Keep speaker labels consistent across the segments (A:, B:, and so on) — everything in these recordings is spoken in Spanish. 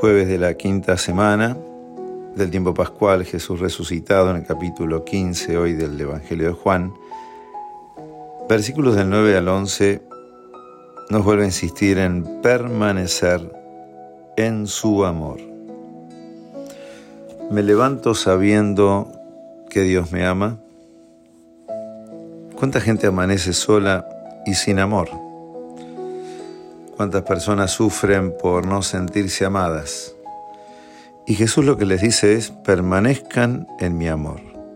A: Jueves de la quinta semana del tiempo pascual, Jesús resucitado, en el capítulo 15 hoy del Evangelio de Juan. Versículos del 9 al 11 nos vuelve a insistir en permanecer en su amor. Me levanto sabiendo que Dios me ama. ¿Cuánta gente amanece sola y sin amor? ¿Cuántas personas sufren por no sentirse amadas? Y Jesús lo que les dice es: permanezcan en mi amor.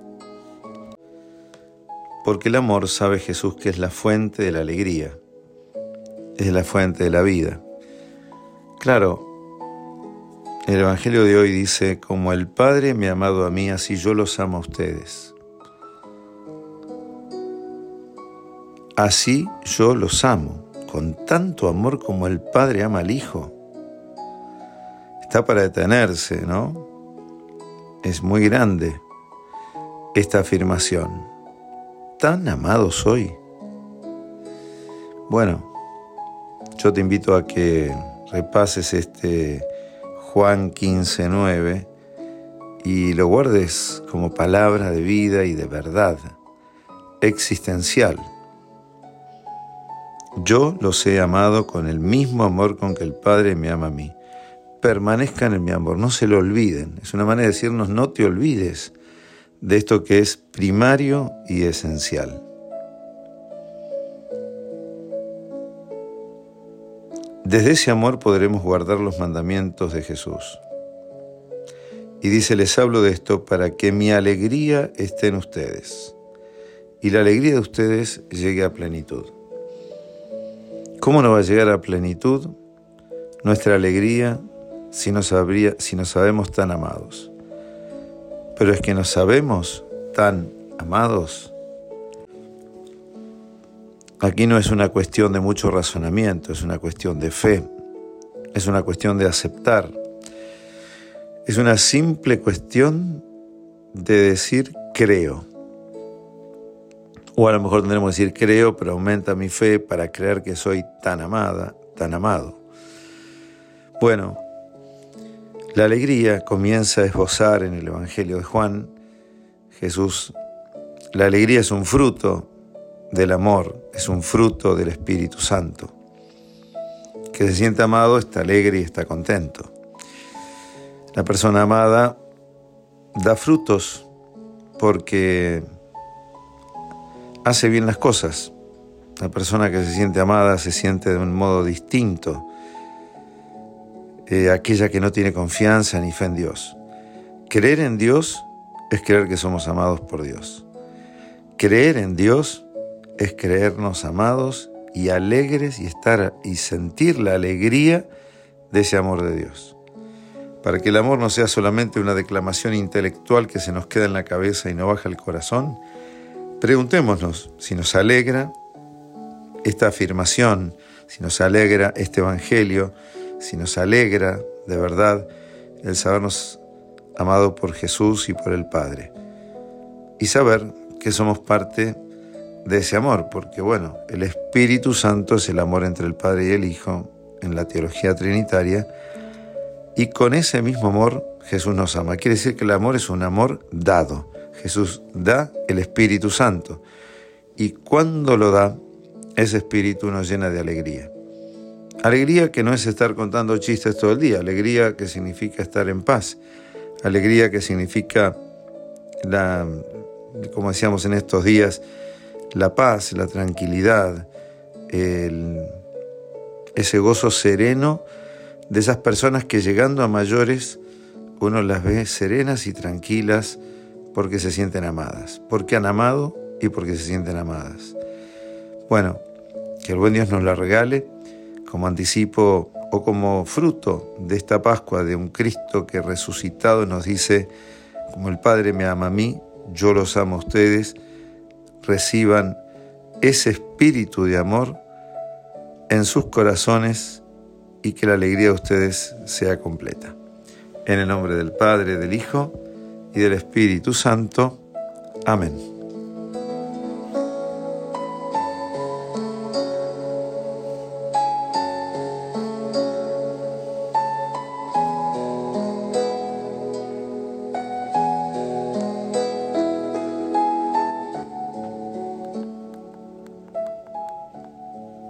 A: Porque el amor, sabe Jesús, que es la fuente de la alegría, es la fuente de la vida. Claro, el Evangelio de hoy dice: como el Padre me ha amado a mí, así yo los amo a ustedes. Así yo los amo, con tanto amor como el Padre ama al Hijo. Está para detenerse, ¿no? Es muy grande esta afirmación. ¿Tan amado soy? Bueno, yo te invito a que repases este Juan 15:9 y lo guardes como palabra de vida y de verdad existencial. Yo los he amado con el mismo amor con que el Padre me ama a mí. Permanezcan en mi amor, no se lo olviden. Es una manera de decirnos: no te olvides de esto que es primario y esencial. Desde ese amor podremos guardar los mandamientos de Jesús. Y dice: les hablo de esto para que mi alegría esté en ustedes y la alegría de ustedes llegue a plenitud. ¿Cómo no va a llegar a plenitud nuestra alegría si no sabemos tan amados? Pero es que nos sabemos tan amados. Aquí no es una cuestión de mucho razonamiento, es una cuestión de fe, es una cuestión de aceptar. Es una simple cuestión de decir creo. O a lo mejor tendremos que decir creo, pero aumenta mi fe para creer que soy tan amada, tan amado. Bueno, la alegría comienza a esbozar en el Evangelio de Juan. Jesús, la alegría es un fruto del amor, es un fruto del Espíritu Santo. Que se siente amado está alegre y está contento. La persona amada da frutos porque hace bien las cosas. La persona que se siente amada se siente de un modo distinto. Aquella que no tiene confianza ni fe en Dios. Creer en Dios es creer que somos amados por Dios. Creer en Dios es creernos amados y alegres y sentir la alegría de ese amor de Dios. Para que el amor no sea solamente una declamación intelectual que se nos queda en la cabeza y no baja al corazón, preguntémonos si nos alegra esta afirmación, si nos alegra este Evangelio, si nos alegra de verdad el sabernos amados por Jesús y por el Padre. Y saber que somos parte de ese amor, porque bueno, el Espíritu Santo es el amor entre el Padre y el Hijo en la teología trinitaria, y con ese mismo amor Jesús nos ama. Quiere decir que el amor es un amor dado. Jesús da el Espíritu Santo, y cuando lo da, ese Espíritu nos llena de alegría. Alegría que no es estar contando chistes todo el día, alegría que significa estar en paz, alegría que significa, como decíamos en estos días, la paz, la tranquilidad, ese gozo sereno de esas personas que llegando a mayores uno las ve serenas y tranquilas porque se sienten amadas, porque han amado y porque se sienten amadas. Bueno, que el buen Dios nos la regale como anticipo o como fruto de esta Pascua de un Cristo que resucitado nos dice: como el Padre me ama a mí, yo los amo a ustedes. Reciban ese espíritu de amor en sus corazones y que la alegría de ustedes sea completa. En el nombre del Padre, del Hijo y del Espíritu Santo. Amén.